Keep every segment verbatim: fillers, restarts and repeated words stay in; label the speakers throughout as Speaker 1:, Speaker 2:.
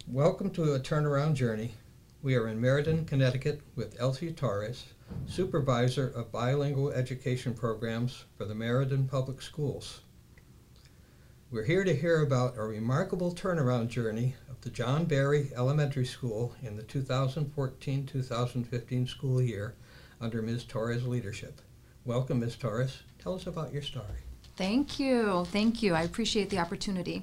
Speaker 1: Welcome to a turnaround journey. We are in Meriden, Connecticut with Elsie Torres, Supervisor of Bilingual Education Programs for the Meriden Public Schools. We're here to hear about a remarkable turnaround journey of the John Berry Elementary School in the two thousand fourteen two thousand fifteen school year under Miz Torres' leadership. Welcome, Miz Torres. Tell us about your story.
Speaker 2: Thank you. Thank you. I appreciate the opportunity.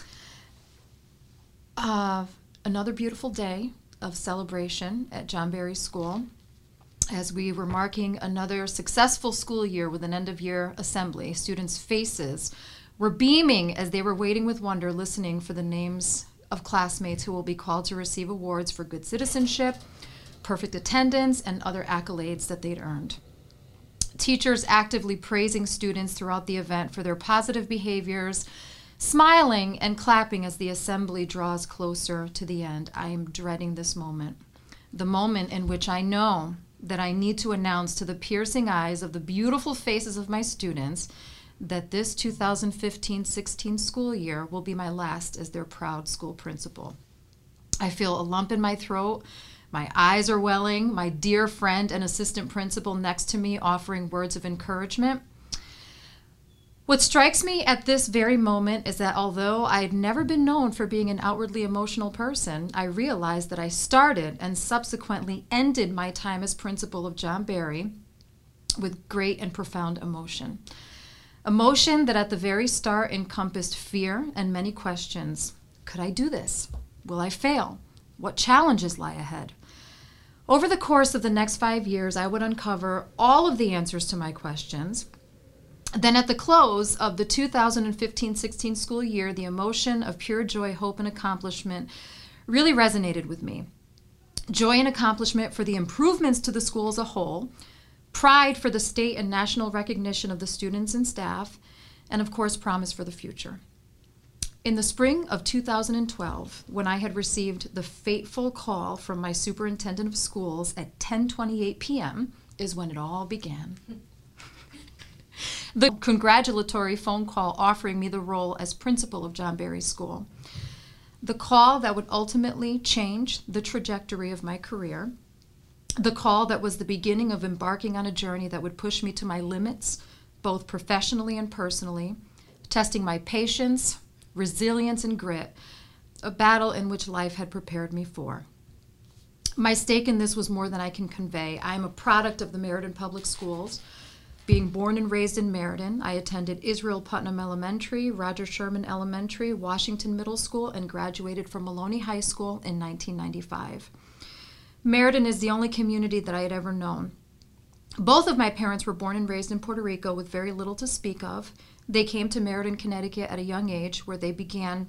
Speaker 2: Uh, another beautiful day of celebration at John Berry School as we were marking another successful school year with an end-of-year assembly. Students' faces were beaming as they were waiting with wonder, listening for the names of classmates who will be called to receive awards for good citizenship, perfect attendance, and other accolades that they'd earned. Teachers actively praising students throughout the event for their positive behaviors, smiling and clapping as the assembly draws closer to the end. I am dreading this moment, the moment in which I know that I need to announce to the piercing eyes of the beautiful faces of my students that this two thousand fifteen sixteen school year will be my last as their proud school principal. I feel a lump in my throat. My eyes are welling, my dear friend and assistant principal next to me offering words of encouragement. What strikes me at this very moment is that although I'd never been known for being an outwardly emotional person, I realized that I started and subsequently ended my time as principal of John Berry with great and profound emotion. Emotion that at the very start encompassed fear and many questions. Could I do this? Will I fail? What challenges lie ahead? Over the course of the next five years, I would uncover all of the answers to my questions. Then at the close of the two thousand fifteen sixteen school year, the emotion of pure joy, hope, and accomplishment really resonated with me. Joy and accomplishment for the improvements to the school as a whole, pride for the state and national recognition of the students and staff, and of course, promise for the future. In the spring of two thousand twelve, when I had received the fateful call from my superintendent of schools at ten twenty-eight p.m., is when it all began. The congratulatory phone call offering me the role as principal of John Berry School. The call that would ultimately change the trajectory of my career. The call that was the beginning of embarking on a journey that would push me to my limits, both professionally and personally, testing my patience, resilience, and grit, a battle in which life had prepared me for. My stake in this was more than I can convey. I am a product of the Meriden Public Schools. Being born and raised in Meriden, I attended Israel Putnam Elementary, Roger Sherman Elementary, Washington Middle School, and graduated from Maloney High School in nineteen ninety-five. Meriden is the only community that I had ever known. Both of my parents were born and raised in Puerto Rico with very little to speak of. They came to Meriden, Connecticut at a young age where they began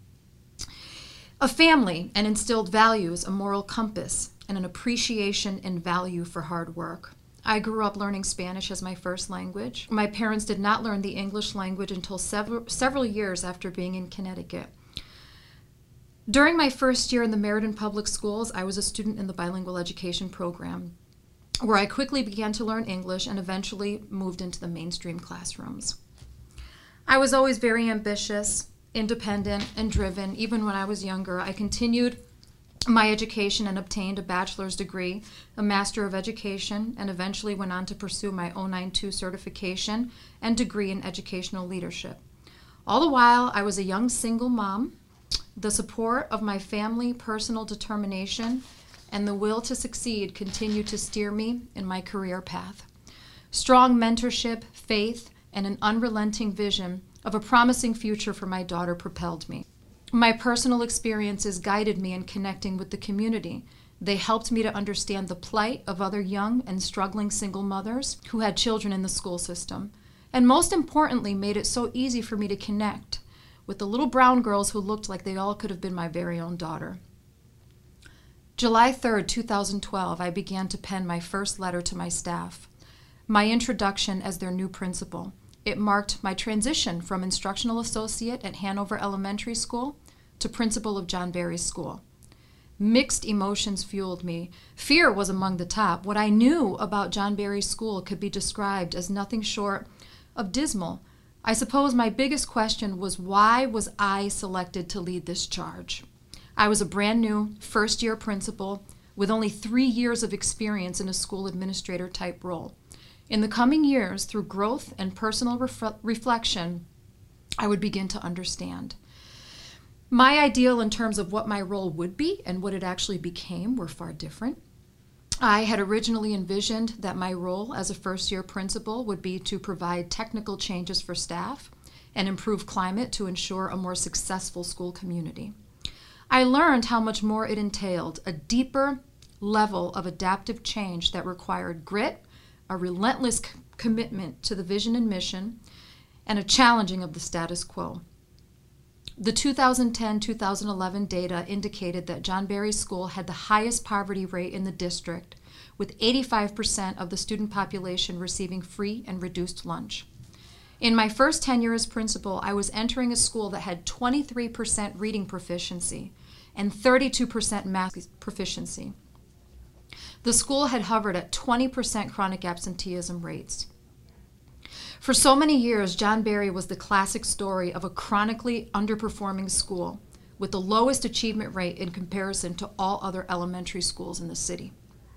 Speaker 2: a family and instilled values, a moral compass, and an appreciation and value for hard work. I grew up learning Spanish as my first language. My parents did not learn the English language until several, several years after being in Connecticut. During my first year in the Meriden Public Schools, I was a student in the bilingual education program, where I quickly began to learn English and eventually moved into the mainstream classrooms. I was always very ambitious, independent, and driven. Even when I was younger, I continued my education and obtained a bachelor's degree, a master of education, and eventually went on to pursue my oh nine two certification and degree in educational leadership. All the while, I was a young single mom. The support of my family, personal determination, and the will to succeed continued to steer me in my career path. Strong mentorship, faith, and an unrelenting vision of a promising future for my daughter propelled me. My personal experiences guided me in connecting with the community. They helped me to understand the plight of other young and struggling single mothers who had children in the school system, and most importantly, made it so easy for me to connect with the little brown girls who looked like they all could have been my very own daughter. July third, two thousand twelve, I began to pen my first letter to my staff, my introduction as their new principal. It marked my transition from instructional associate at Hanover Elementary School to principal of John Berry School. Mixed emotions fueled me. Fear was among the top. What I knew about John Berry School could be described as nothing short of dismal. I suppose my biggest question was, why was I selected to lead this charge? I was a brand new first-year principal with only three years of experience in a school administrator type role. In the coming years, through growth and personal ref- reflection, I would begin to understand. My ideal in terms of what my role would be and what it actually became were far different. I had originally envisioned that my role as a first-year principal would be to provide technical changes for staff and improve climate to ensure a more successful school community. I learned how much more it entailed, a deeper level of adaptive change that required grit, a relentless c- commitment to the vision and mission, and a challenging of the status quo. The two thousand ten two thousand eleven data indicated that John Berry School had the highest poverty rate in the district, with eighty-five percent of the student population receiving free and reduced lunch. In my first tenure as principal, I was entering a school that had twenty-three percent reading proficiency and thirty-two percent math proficiency. The school had hovered at twenty percent chronic absenteeism rates. For so many years, John Berry was the classic story of a chronically underperforming school with the lowest achievement rate in comparison to all other elementary schools in the city.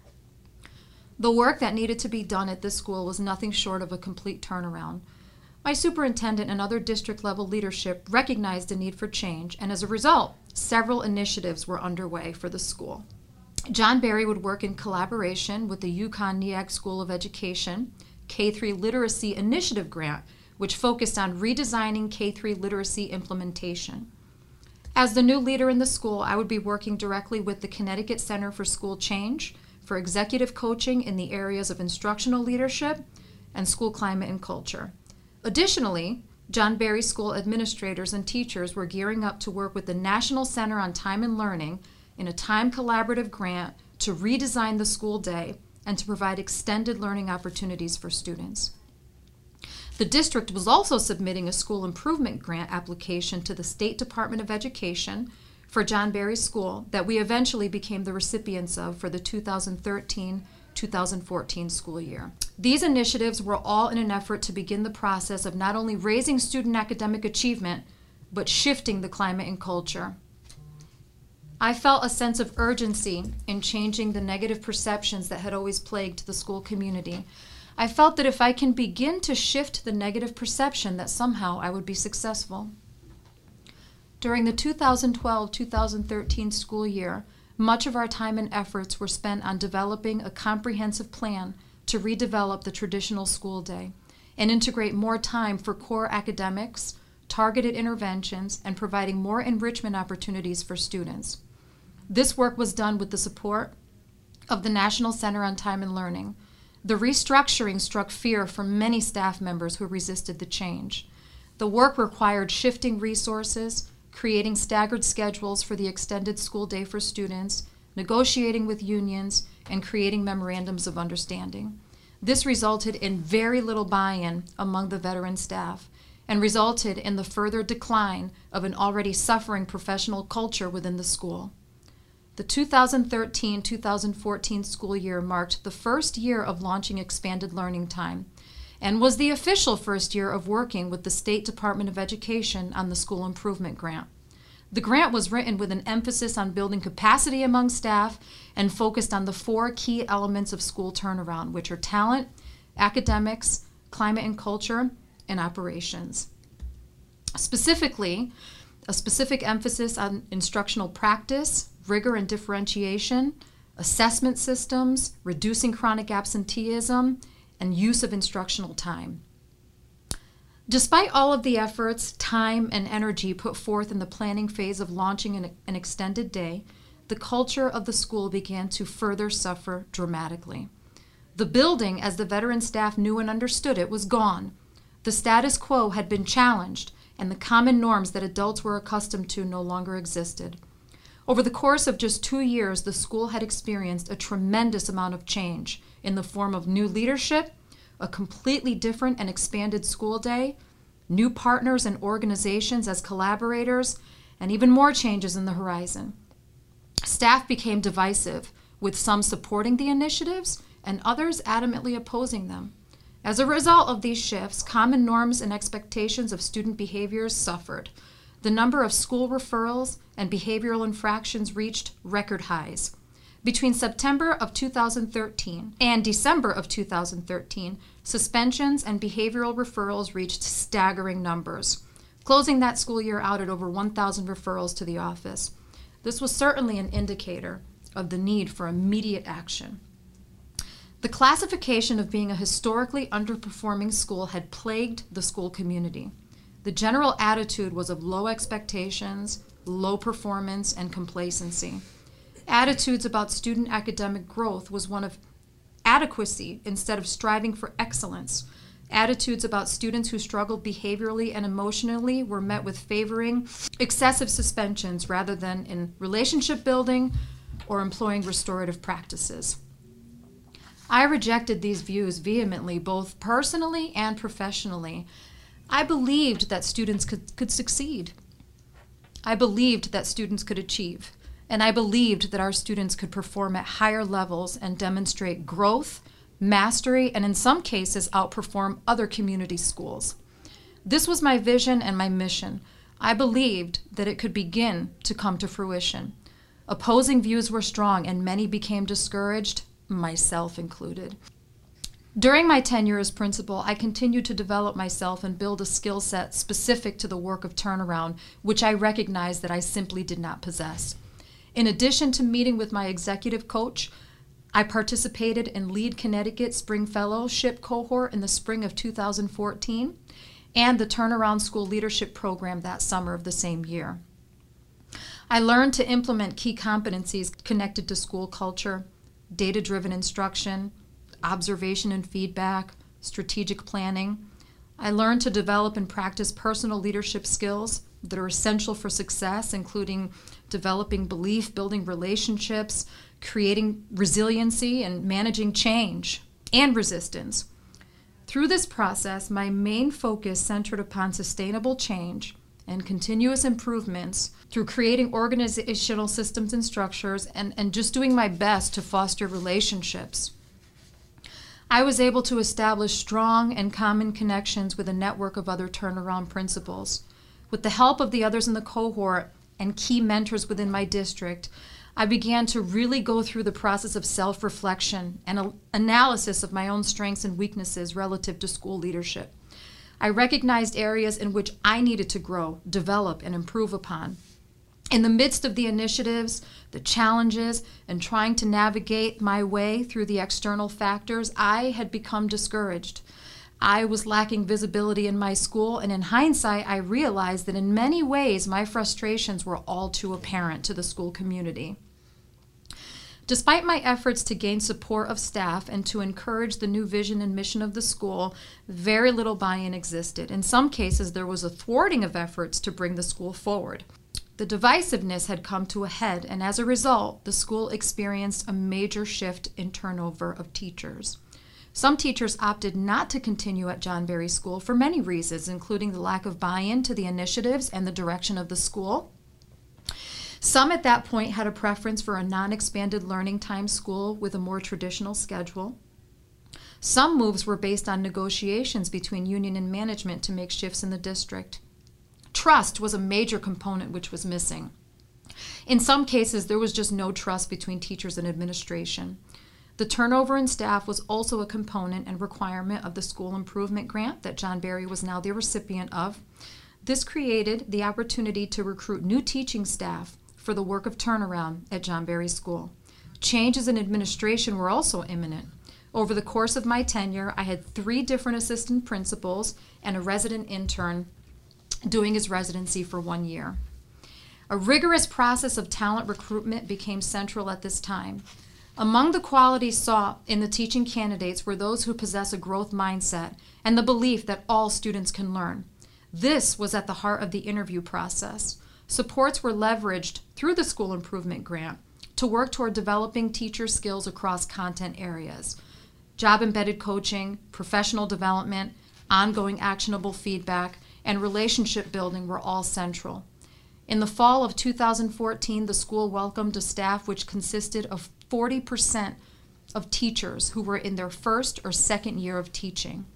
Speaker 2: The work that needed to be done at this school was nothing short of a complete turnaround. My superintendent and other district-level leadership recognized the need for change, and as a result, several initiatives were underway for the school. John Berry would work in collaboration with the UConn NEAG School of Education K through Literacy Initiative Grant, which focused on redesigning K through literacy implementation. As the new leader in the school, I would be working directly with the Connecticut Center for School Change for executive coaching in the areas of instructional leadership and school climate and culture. Additionally, John Berry School administrators and teachers were gearing up to work with the National Center on Time and Learning in a time collaborative grant to redesign the school day and to provide extended learning opportunities for students. The district was also submitting a school improvement grant application to the State Department of Education for John Berry School that we eventually became the recipients of for the two thousand thirteen two thousand fourteen school year. These initiatives were all in an effort to begin the process of not only raising student academic achievement, but shifting the climate and culture. I felt a sense of urgency in changing the negative perceptions that had always plagued the school community. I felt that if I can begin to shift the negative perception, that somehow I would be successful. During the two thousand twelve two thousand thirteen school year, much of our time and efforts were spent on developing a comprehensive plan to redevelop the traditional school day and integrate more time for core academics, targeted interventions, and providing more enrichment opportunities for students. This work was done with the support of the National Center on Time and Learning. The restructuring struck fear from many staff members who resisted the change. The work required shifting resources, creating staggered schedules for the extended school day for students, negotiating with unions, and creating memorandums of understanding. This resulted in very little buy-in among the veteran staff and resulted in the further decline of an already suffering professional culture within the school. The two thousand thirteen two thousand fourteen school year marked the first year of launching expanded learning time and was the official first year of working with the State Department of Education on the School Improvement Grant. The grant was written with an emphasis on building capacity among staff and focused on the four key elements of school turnaround, which are talent, academics, climate and culture, and operations. Specifically, a specific emphasis on instructional practice, rigor and differentiation, assessment systems, reducing chronic absenteeism, and use of instructional time. Despite all of the efforts, time, and energy put forth in the planning phase of launching an, an extended day, the culture of the school began to further suffer dramatically. The building, as the veteran staff knew and understood it, was gone. The status quo had been challenged, and the common norms that adults were accustomed to no longer existed. Over the course of just two years, the school had experienced a tremendous amount of change in the form of new leadership, a completely different and expanded school day, new partners and organizations as collaborators, and even more changes in the horizon. Staff became divisive, with some supporting the initiatives and others adamantly opposing them. As a result of these shifts, common norms and expectations of student behaviors suffered. The number of school referrals and behavioral infractions reached record highs. Between September of two thousand thirteen and December of two thousand thirteen, suspensions and behavioral referrals reached staggering numbers, closing that school year out at over one thousand referrals to the office. This was certainly an indicator of the need for immediate action. The classification of being a historically underperforming school had plagued the school community. The general attitude was of low expectations, low performance, and complacency. Attitudes about student academic growth was one of adequacy instead of striving for excellence. Attitudes about students who struggled behaviorally and emotionally were met with favoring excessive suspensions rather than in relationship building or employing restorative practices. I rejected these views vehemently, both personally and professionally. I believed that students could, could succeed. I believed that students could achieve. And I believed that our students could perform at higher levels and demonstrate growth, mastery, and in some cases outperform other community schools. This was my vision and my mission. I believed that it could begin to come to fruition. Opposing views were strong and many became discouraged, myself included. During my tenure as principal, I continued to develop myself and build a skill set specific to the work of turnaround, which I recognized that I simply did not possess. In addition to meeting with my executive coach, I participated in Lead Connecticut Spring Fellowship Cohort in the spring of two thousand fourteen and the Turnaround School Leadership Program that summer of the same year. I learned to implement key competencies connected to school culture, data-driven instruction, observation and feedback, strategic planning. I learned to develop and practice personal leadership skills that are essential for success, including developing belief, building relationships, creating resiliency, and managing change and resistance. Through this process, my main focus centered upon sustainable change and continuous improvements through creating organizational systems and structures and, and just doing my best to foster relationships. I was able to establish strong and common connections with a network of other turnaround principals. With the help of the others in the cohort and key mentors within my district, I began to really go through the process of self-reflection and a- analysis of my own strengths and weaknesses relative to school leadership. I recognized areas in which I needed to grow, develop, and improve upon. In the midst of the initiatives, the challenges, and trying to navigate my way through the external factors, I had become discouraged. I was lacking visibility in my school, and in hindsight, I realized that in many ways, my frustrations were all too apparent to the school community. Despite my efforts to gain support of staff and to encourage the new vision and mission of the school, very little buy-in existed. In some cases, there was a thwarting of efforts to bring the school forward. The divisiveness had come to a head, and as a result, the school experienced a major shift in turnover of teachers. Some teachers opted not to continue at John Berry School for many reasons, including the lack of buy-in to the initiatives and the direction of the school. Some at that point had a preference for a non-expanded learning time school with a more traditional schedule. Some moves were based on negotiations between union and management to make shifts in the district. Trust was a major component which was missing. In some cases, there was just no trust between teachers and administration. The turnover in staff was also a component and requirement of the school improvement grant that John Berry was now the recipient of. This created the opportunity to recruit new teaching staff for the work of turnaround at John Berry School. Changes in administration were also imminent. Over the course of my tenure, I had three different assistant principals and a resident intern doing his residency for one year. A rigorous process of talent recruitment became central at this time. Among the qualities sought in the teaching candidates were those who possess a growth mindset and the belief that all students can learn. This was at the heart of the interview process. Supports were leveraged through the school improvement grant to work toward developing teacher skills across content areas. Job-embedded coaching, professional development, ongoing actionable feedback, and relationship building were all central. In the fall of two thousand fourteen, the school welcomed a staff which consisted of forty percent of teachers who were in their first or second year of teaching.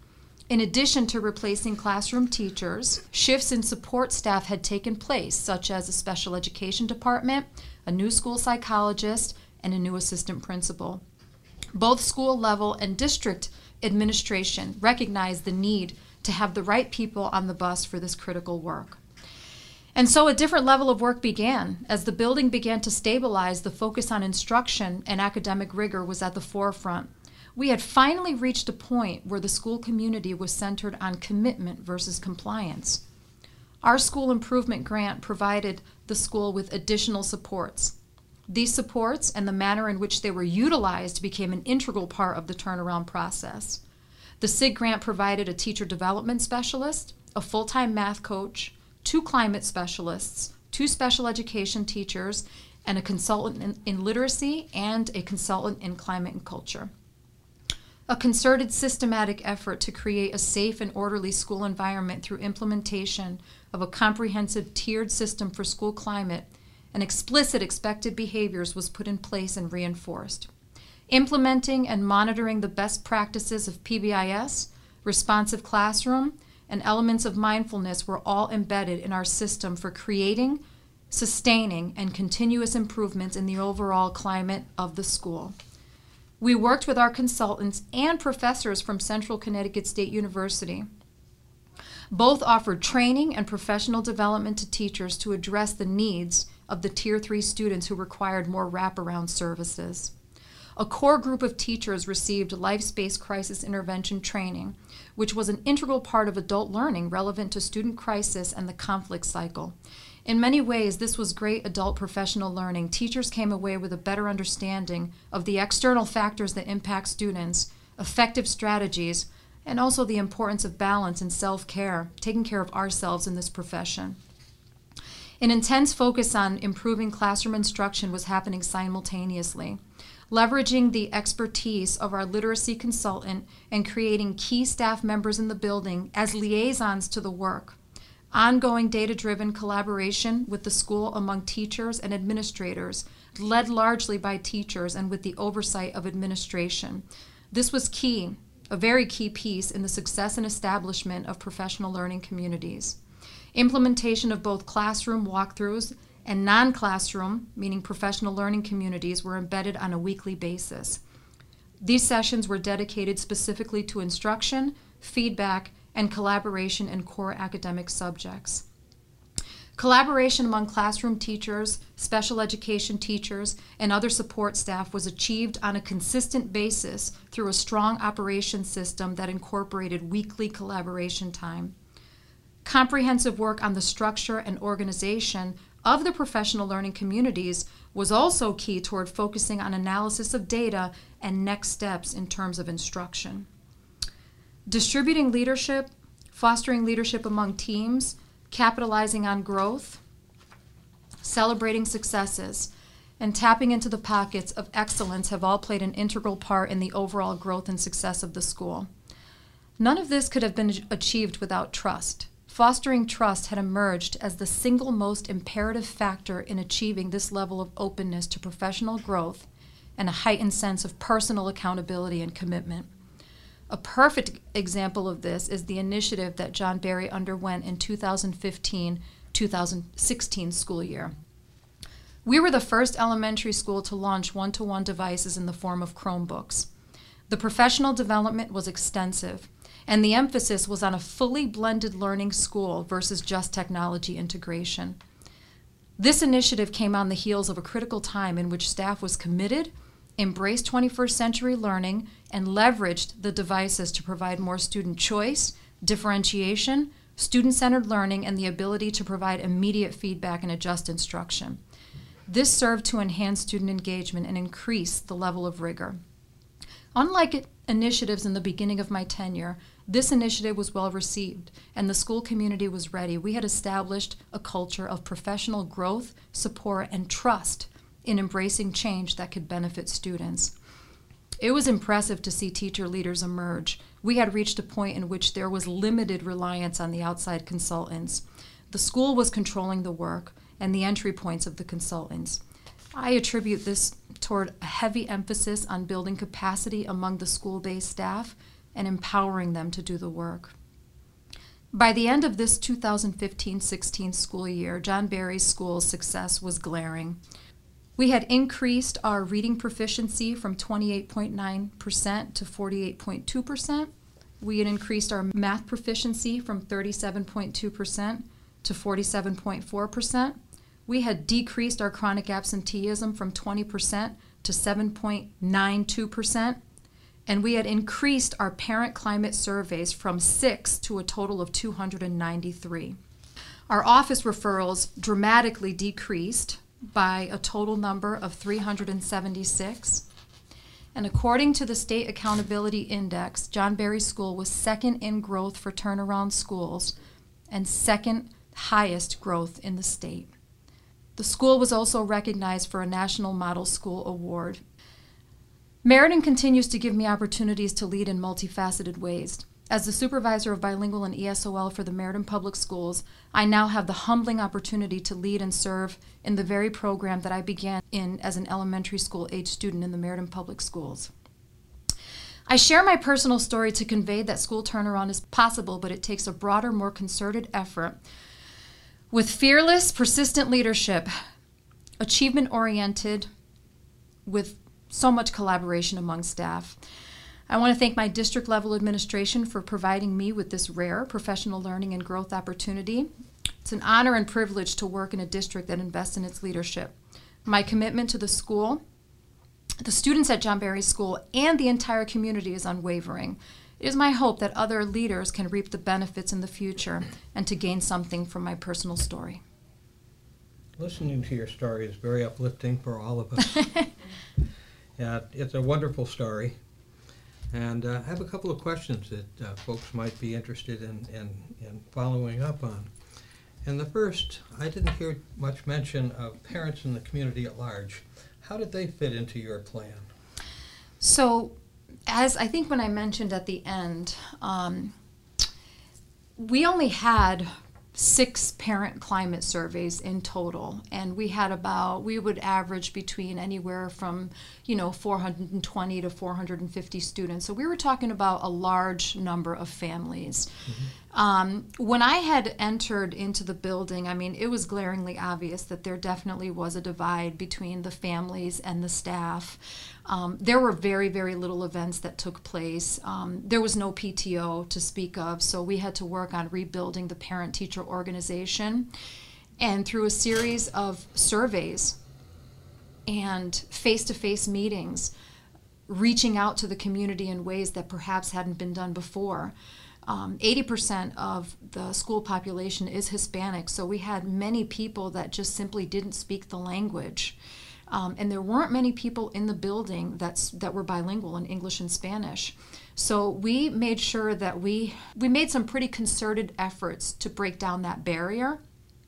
Speaker 2: In addition to replacing classroom teachers, shifts in support staff had taken place, such as a special education department, a new school psychologist, and a new assistant principal. Both school level and district administration recognized the need to have the right people on the bus for this critical work. And so a different level of work began. As the building began to stabilize, the focus on instruction and academic rigor was at the forefront. We had finally reached a point where the school community was centered on commitment versus compliance. Our school improvement grant provided the school with additional supports. These supports and the manner in which they were utilized became an integral part of the turnaround process. The S I G grant provided a teacher development specialist, a full-time math coach, two climate specialists, two special education teachers, and a consultant in, in literacy and a consultant in climate and culture. A concerted, systematic effort to create a safe and orderly school environment through implementation of a comprehensive tiered system for school climate and explicit expected behaviors was put in place and reinforced. Implementing and monitoring the best practices of P B I S, responsive classroom, and elements of mindfulness were all embedded in our system for creating, sustaining, and continuous improvements in the overall climate of the school. We worked with our consultants and professors from Central Connecticut State University. Both offered training and professional development to teachers to address the needs of the Tier three students who required more wraparound services. A core group of teachers received life space crisis intervention training, which was an integral part of adult learning relevant to student crisis and the conflict cycle. In many ways, this was great adult professional learning. Teachers came away with a better understanding of the external factors that impact students, effective strategies, and also the importance of balance and self-care, taking care of ourselves in this profession. An intense focus on improving classroom instruction was happening simultaneously. Leveraging the expertise of our literacy consultant and creating key staff members in the building as liaisons to the work. Ongoing data-driven collaboration with the school among teachers and administrators, led largely by teachers and with the oversight of administration. This was key, a very key piece in the success and establishment of professional learning communities. Implementation of both classroom walkthroughs and non-classroom, meaning professional learning communities, were embedded on a weekly basis. These sessions were dedicated specifically to instruction, feedback, and collaboration in core academic subjects. Collaboration among classroom teachers, special education teachers, and other support staff was achieved on a consistent basis through a strong operations system that incorporated weekly collaboration time. Comprehensive work on the structure and organization of the professional learning communities was also key toward focusing on analysis of data and next steps in terms of instruction. Distributing leadership, fostering leadership among teams, capitalizing on growth, celebrating successes, and tapping into the pockets of excellence have all played an integral part in the overall growth and success of the school. None of this could have been achieved without trust. Fostering trust had emerged as the single most imperative factor in achieving this level of openness to professional growth and a heightened sense of personal accountability and commitment. A perfect example of this is the initiative that John Barry underwent in two thousand fifteen two thousand sixteen school year. We were the first elementary school to launch one-to-one devices in the form of Chromebooks. The professional development was extensive, and the emphasis was on a fully blended learning school versus just technology integration. This initiative came on the heels of a critical time in which staff was committed, embraced twenty-first century learning, and leveraged the devices to provide more student choice, differentiation, student-centered learning, and the ability to provide immediate feedback and adjust instruction. This served to enhance student engagement and increase the level of rigor. Unlike initiatives in the beginning of my tenure, this initiative was well received, and the school community was ready. We had established a culture of professional growth, support, and trust in embracing change that could benefit students. It was impressive to see teacher leaders emerge. We had reached a point in which there was limited reliance on the outside consultants. The school was controlling the work and the entry points of the consultants. I attribute this toward a heavy emphasis on building capacity among the school-based staff and empowering them to do the work. By the end of this two thousand fifteen sixteen school year, John Barry School's success was glaring. We had increased our reading proficiency from twenty-eight point nine percent to forty-eight point two percent. We had increased our math proficiency from thirty-seven point two percent to forty-seven point four percent. We had decreased our chronic absenteeism from twenty percent to seven point nine two percent. And we had increased our parent climate surveys from six to a total of two hundred ninety-three. Our office referrals dramatically decreased by a total number of three hundred seventy-six. And according to the State Accountability Index, John Barry School was second in growth for turnaround schools and second highest growth in the state. The school was also recognized for a National Model School Award. Meriden continues to give me opportunities to lead in multifaceted ways. As the supervisor of bilingual and E S O L for the Meriden Public Schools, I now have the humbling opportunity to lead and serve in the very program that I began in as an elementary school age student in the Meriden Public Schools. I share my personal story to convey that school turnaround is possible, but it takes a broader, more concerted effort with fearless, persistent leadership, achievement-oriented, with so much collaboration among staff. I want to thank my district level administration for providing me with this rare professional learning and growth opportunity. It's an honor and privilege to work in a district that invests in its leadership. My commitment to the school, the students at John Barry School, and the entire community is unwavering. It is my hope that other leaders can reap the benefits in the future and to gain something from my personal story.
Speaker 1: Listening to your story is very uplifting for all of us. Yeah, it's a wonderful story. And uh, I have a couple of questions that uh, folks might be interested in, in, in following up on. And the first, I didn't hear much mention of parents in the community at large. How did they fit into your plan?
Speaker 2: So, as I think when I mentioned at the end, um, we only had six parent climate surveys in total, and we had about, we would average between anywhere from, you know, four hundred twenty to four hundred fifty students. So we were talking about a large number of families. Mm-hmm. Um, when I had entered into the building, I mean, it was glaringly obvious that there definitely was a divide between the families and the staff. Um, there were very, very little events that took place. Um, there was no P T O to speak of, so we had to work on rebuilding the parent-teacher organization. And through a series of surveys and face-to-face meetings, reaching out to the community in ways that perhaps hadn't been done before. Um, eighty percent of the school population is Hispanic, so we had many people that just simply didn't speak the language. Um, and there weren't many people in the building that's, that were bilingual in English and Spanish. So we made sure that we, we made some pretty concerted efforts to break down that barrier.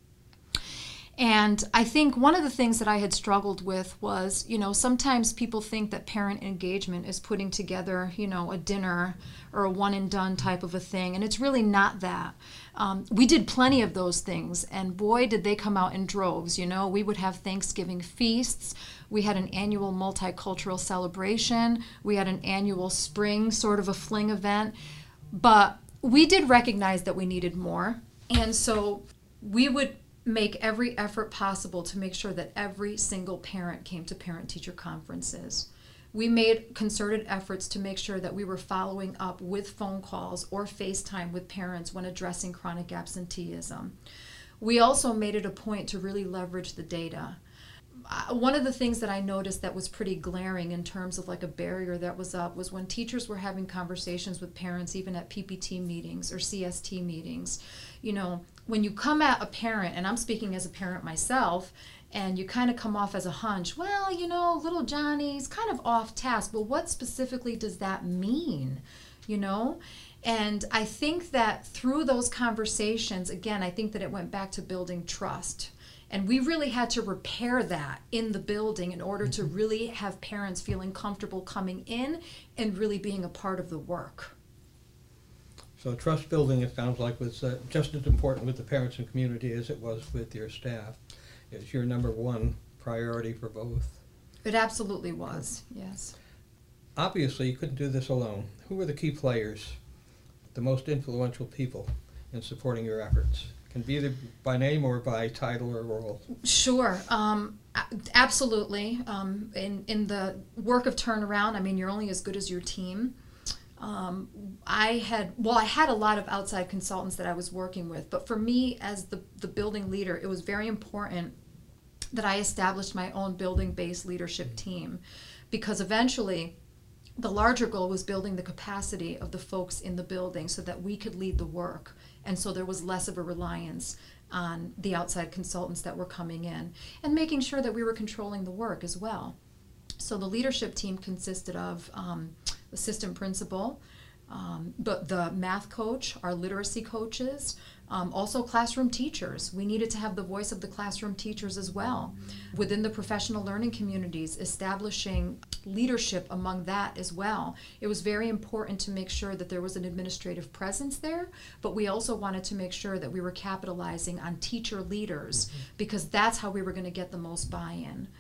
Speaker 2: And I think one of the things that I had struggled with was, you know, sometimes people think that parent engagement is putting together, you know, a dinner or a one and done type of a thing, and it's really not that. Um, we did plenty of those things, and boy, did they come out in droves. You know, we would have Thanksgiving feasts. We had an annual multicultural celebration. We had an annual spring sort of a fling event. But we did recognize that we needed more, and so we would make every effort possible to make sure that every single parent came to parent-teacher conferences. We made concerted efforts to make sure that we were following up with phone calls or FaceTime with parents when addressing chronic absenteeism. We also made it a point to really leverage the data. Uh, one of the things that I noticed that was pretty glaring in terms of like a barrier that was up was when teachers were having conversations with parents, even at P P T meetings or C S T meetings. You know, when you come at a parent, and I'm speaking as a parent myself, and you kind of come off as a hunch, well, you know, little Johnny's kind of off task, but what specifically does that mean, you know? And I think that through those conversations, again, I think that it went back to building trust. And we really had to repair that in the building in order to really have parents feeling comfortable coming in and really being a part of the work.
Speaker 1: So trust building, it sounds like, was uh, just as important with the parents and community as it was with your staff. It's your number one priority for both.
Speaker 2: It absolutely was, yes.
Speaker 1: Obviously, you couldn't do this alone. Who were the key players, the most influential people in supporting your efforts? Can be either by name or by title or role.
Speaker 2: Sure, um, a- absolutely. Um, in in the work of turnaround, I mean, you're only as good as your team. Um, I had well, I had a lot of outside consultants that I was working with, but for me, as the the building leader, it was very important that I established my own building-based leadership team, because eventually, the larger goal was building the capacity of the folks in the building so that we could lead the work. And so there was less of a reliance on the outside consultants that were coming in, and making sure that we were controlling the work as well. So the leadership team consisted of um, assistant principal, um, but the math coach, our literacy coaches, um, also classroom teachers. We needed to have the voice of the classroom teachers as well. Within the professional learning communities, establishing leadership among that as well. It was very important to make sure that there was an administrative presence there, but we also wanted to make sure that we were capitalizing on teacher leaders, mm-hmm. because that's how we were going to get the most buy-in.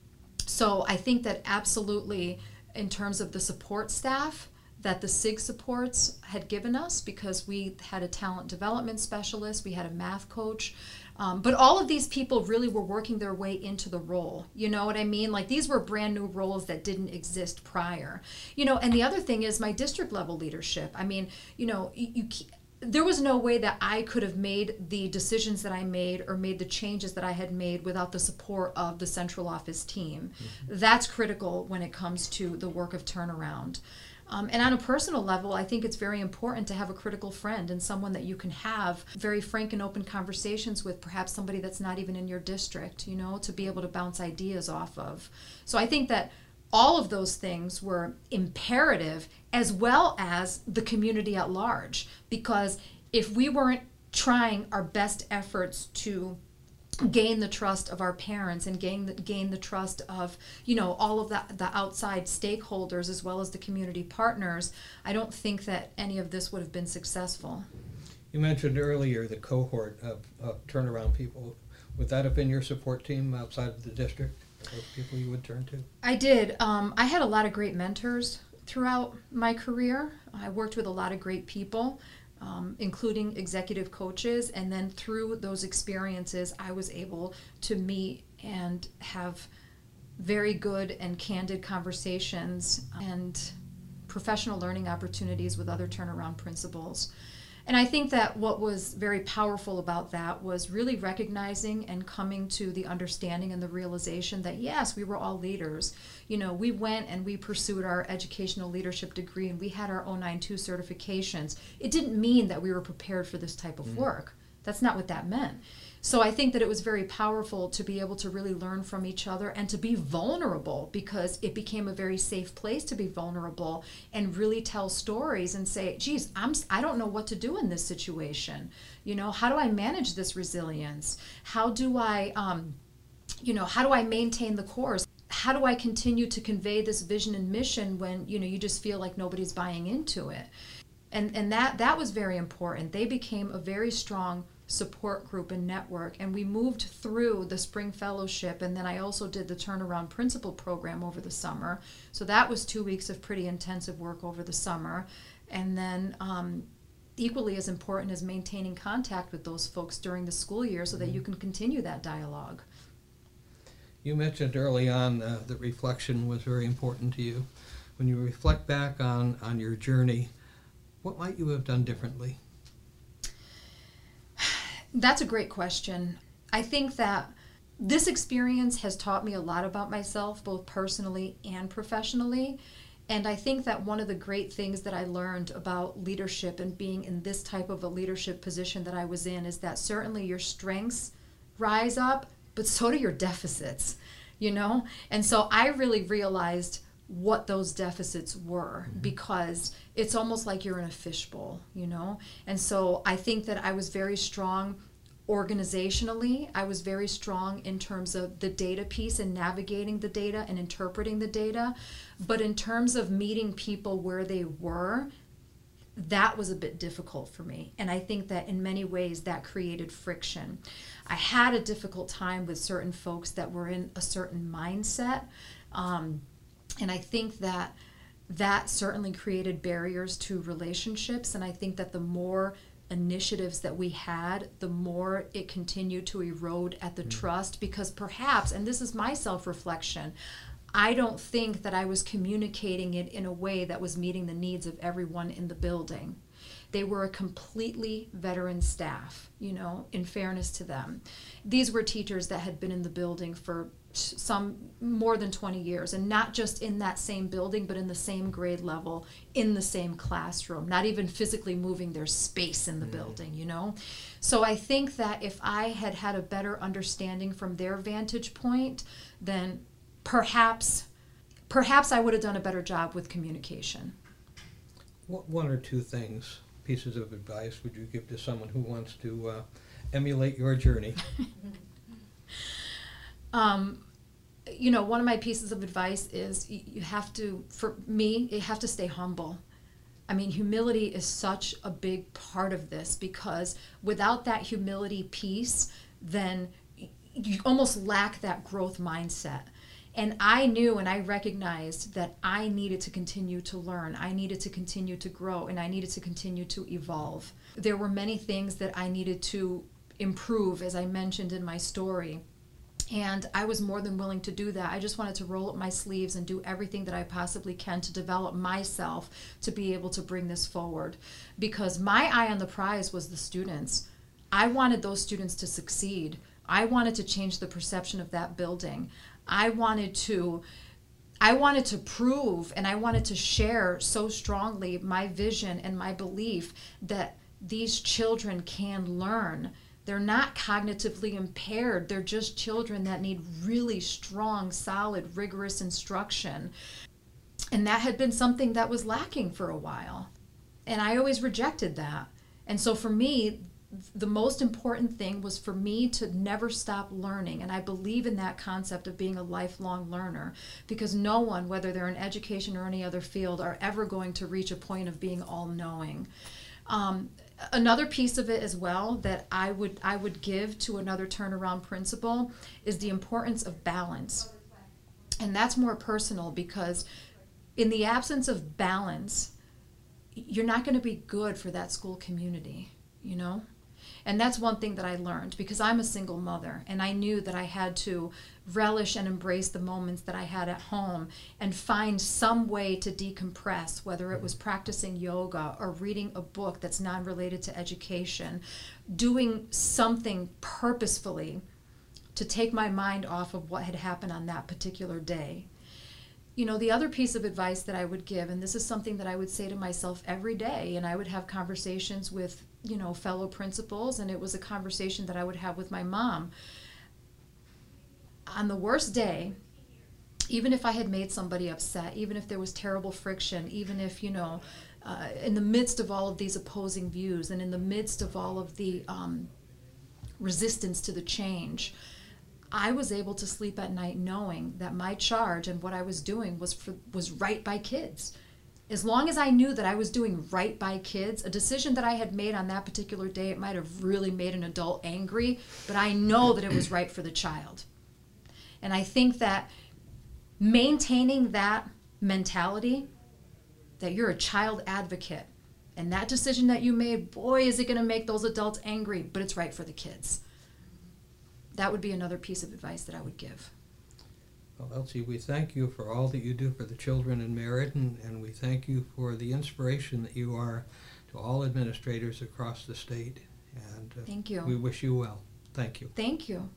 Speaker 2: So I think that absolutely, in terms of the support staff that the SIG supports had given us, because we had a talent development specialist, we had a math coach, um, but all of these people really were working their way into the role. You know what I mean? Like, these were brand new roles that didn't exist prior. You know, and the other thing is my district level leadership. I mean, you know, you, you there was no way that I could have made the decisions that I made or made the changes that I had made without the support of the central office team. Mm-hmm. That's critical when it comes to the work of turnaround. Um, and on a personal level, I think it's very important to have a critical friend and someone that you can have very frank and open conversations with, perhaps somebody that's not even in your district, you know, to be able to bounce ideas off of. So I think that all of those things were imperative, as well as the community at large, because if we weren't trying our best efforts to gain the trust of our parents and gain the, gain the trust of, you know, all of the, the outside stakeholders as well as the community partners, I don't think that any of this would have been successful.
Speaker 1: You mentioned earlier the cohort of, of turnaround people. Would that have been your support team outside of the district? Those people you would turn to?
Speaker 2: I did. Um, I had a lot of great mentors throughout my career. I worked with a lot of great people. Um, including executive coaches, and then through those experiences I was able to meet and have very good and candid conversations and professional learning opportunities with other turnaround principals. And I think that what was very powerful about that was really recognizing and coming to the understanding and the realization that, yes, we were all leaders. You know, we went and we pursued our educational leadership degree, and we had our oh nine two certifications. It didn't mean that we were prepared for this type of work. That's not what that meant. So I think that it was very powerful to be able to really learn from each other and to be vulnerable, because it became a very safe place to be vulnerable and really tell stories and say, geez, I'm, I don't know what to do in this situation. You know, how do I manage this resilience? How do I, um, you know, how do I maintain the course? How do I continue to convey this vision and mission when, you know, you just feel like nobody's buying into it? And, and that, that was very important. They became a very strong support group and network, and we moved through the spring fellowship, and then I also did the turnaround principal program over the summer. So that was two weeks of pretty intensive work over the summer. And then um, equally as important is maintaining contact with those folks during the school year so that you can continue that dialogue.
Speaker 1: You mentioned early on uh, that reflection was very important to you. When you reflect back on, on your journey, what might you have done differently?
Speaker 2: That's a great question. I think that this experience has taught me a lot about myself, both personally and professionally. And I think that one of the great things that I learned about leadership and being in this type of a leadership position that I was in is that certainly your strengths rise up, but so do your deficits, you know? And so I really realized what those deficits were, mm-hmm. because it's almost like you're in a fishbowl, you know? And so I think that I was very strong organizationally. I was very strong in terms of the data piece and navigating the data and interpreting the data. But in terms of meeting people where they were, that was a bit difficult for me. And I think that in many ways that created friction. I had a difficult time with certain folks that were in a certain mindset. Um, and I think that that certainly created barriers to relationships, and I think that the more initiatives that we had, the more it continued to erode at the mm. trust, because perhaps, and this is my self-reflection, I don't think that I was communicating it in a way that was meeting the needs of everyone in the building. They were a completely veteran staff, you know, in fairness to them. These were teachers that had been in the building for some more than twenty years, and not just in that same building, but in the same grade level, in the same classroom, not even physically moving their space in the mm. building, you know. So I think that if I had had a better understanding from their vantage point, then perhaps, perhaps I would have done a better job with communication.
Speaker 1: One or two things, pieces of advice would you give to someone who wants to uh, emulate your journey? um, you know, one of my pieces of advice is you have to, for me, you have to stay humble. I mean, humility is such a big part of this, because without that humility piece, then you almost lack that growth mindset. And I knew and I recognized that I needed to continue to learn. I needed to continue to grow, and I needed to continue to evolve. There were many things that I needed to improve, as I mentioned in my story. And I was more than willing to do that. I just wanted to roll up my sleeves and do everything that I possibly can to develop myself to be able to bring this forward. Because my eye on the prize was the students. I wanted those students to succeed. I wanted to change the perception of that building. I wanted to I wanted to prove, and I wanted to share so strongly my vision and my belief that these children can learn. They're not cognitively impaired. They're just children that need really strong, solid, rigorous instruction. And that had been something that was lacking for a while. And I always rejected that. And so for me, the most important thing was for me to never stop learning. And I believe in that concept of being a lifelong learner, because no one, whether they're in education or any other field, are ever going to reach a point of being all-knowing. Um, another piece of it as well that I would I would give to another turnaround principle is the importance of balance. And that's more personal, because in the absence of balance, you're not going to be good for that school community, you know? And that's one thing that I learned, because I'm a single mother, and I knew that I had to relish and embrace the moments that I had at home and find some way to decompress, whether it was practicing yoga or reading a book that's non-related to education, doing something purposefully to take my mind off of what had happened on that particular day. You know, the other piece of advice that I would give, and this is something that I would say to myself every day, and I would have conversations with, you know, fellow principals, and it was a conversation that I would have with my mom. On the worst day, even if I had made somebody upset, even if there was terrible friction, even if, you know, uh, in the midst of all of these opposing views and in the midst of all of the um, resistance to the change, I was able to sleep at night knowing that my charge and what I was doing was for, was right by kids. As long as I knew that I was doing right by kids, a decision that I had made on that particular day, it might have really made an adult angry, but I know that it was right for the child. And I think that maintaining that mentality, that you're a child advocate, and that decision that you made, boy, is it going to make those adults angry, but it's right for the kids. That would be another piece of advice that I would give. Well, Elsie, we thank you for all that you do for the children in Meriden, and we thank you for the inspiration that you are to all administrators across the state. And uh,
Speaker 2: thank you.
Speaker 1: We wish you well. Thank you.
Speaker 2: Thank you.